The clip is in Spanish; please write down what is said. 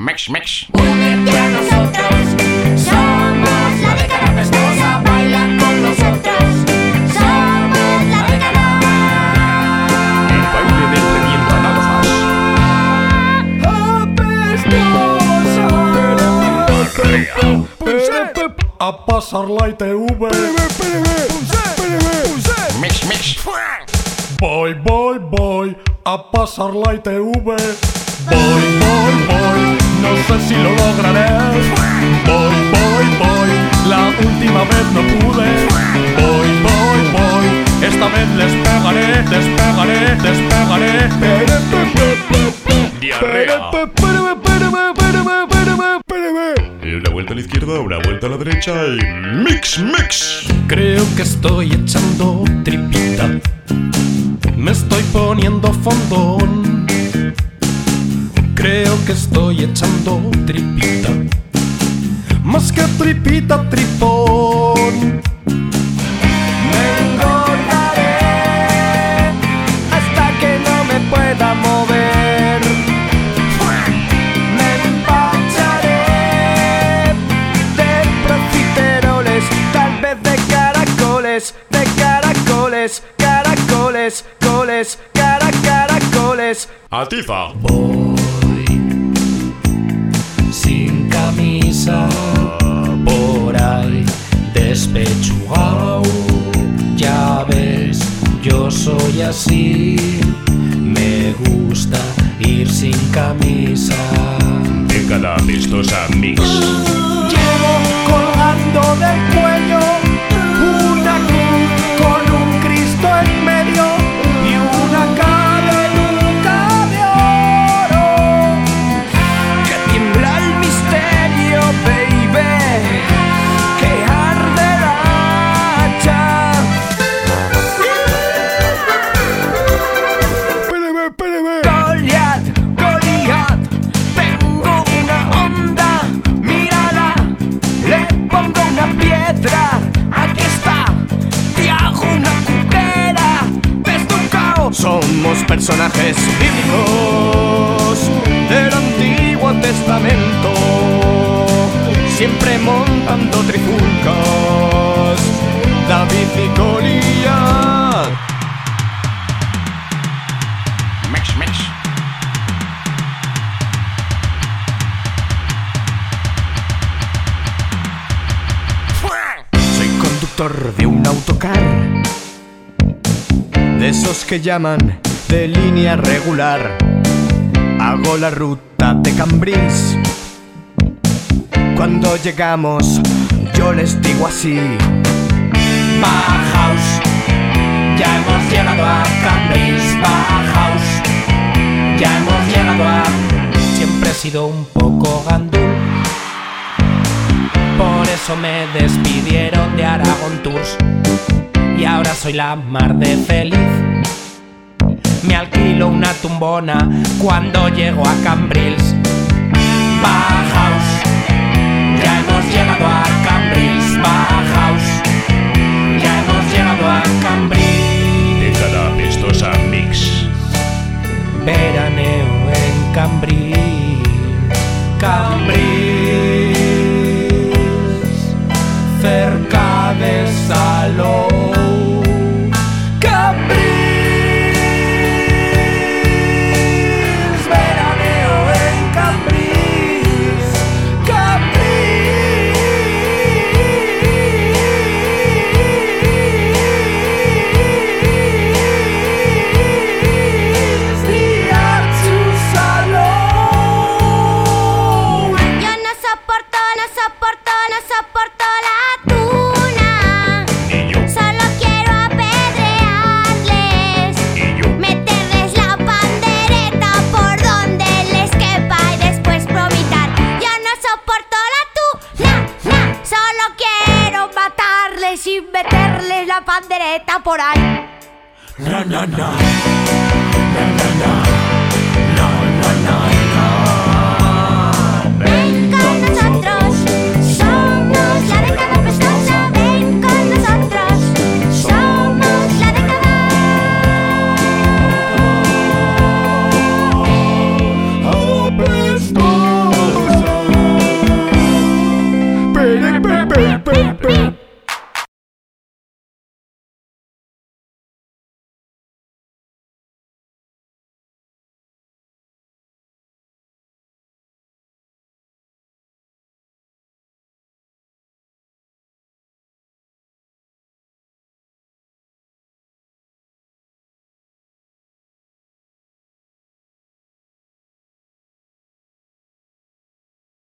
Mix, mix. Únete a nosotros, somos la década festosa, baila con nosotros, somos la década. El baile del revienta nalgas. A pasar la ITV. Mix, mix. Voy a pasar la ITV. Voy, no sé si lo lograré. Voy, la última vez no pude. Voy, esta vez les pegaré. Diarrea. Una vuelta a la izquierda, una vuelta a la derecha y mix, mix. Creo que estoy echando tripita. Me estoy poniendo fondón. Creo que estoy echando tripita. Más que tripita, tripón. Me engordaré hasta que no me pueda mover. Me empacharé de profiteroles, tal vez de caracoles, caracoles. Atiza. Voy sin camisa por ahí despechugao. Ya ves, yo soy así. Me gusta ir sin camisa. Década vistosa mix. Llevo colgando del cuello una cruz con un Cristo en medio y una cadenuca de oro que tiembla el misterio, baby, que arde la hacha. Goliat, tengo una onda, mírala, le pongo una piedra, aquí está, te hago una juguera, ves tu caos. Somos personajes bíblicos del Antiguo Testamento, siempre montando trifulcas, David y Goliat. Mix, mix. Soy conductor de un autocar, de esos que llaman de línea regular. Hago la ruta de Cambrils. Cuando llegamos, yo les digo así: Bauhaus, ya hemos llegado a Cambrils. Bauhaus, ya hemos llegado a... Siempre he sido un poco gandul, por eso me despidieron de Aragon Tours y ahora soy la mar de feliz. Me alquilo una tumbona cuando llego a Cambrils. Bauhaus, ya hemos llegado a Cambrils. Bauhaus, ya hemos llegado a Cambrils. Década vistosa mix. Veraneo en Cambrils. Cambrils, cerca de Salou. Cambrils, veraneo en Cambrils. Cambrils, día to Salou. Yo no soporto la tuna. Y yo, Solo quiero apedrearles, y yo. meterles la pandereta por donde les quepa y después vomitar. Yo no soporto la tuna, solo quiero matarles y meterles la pandereta por ahí. Na na na, na na na.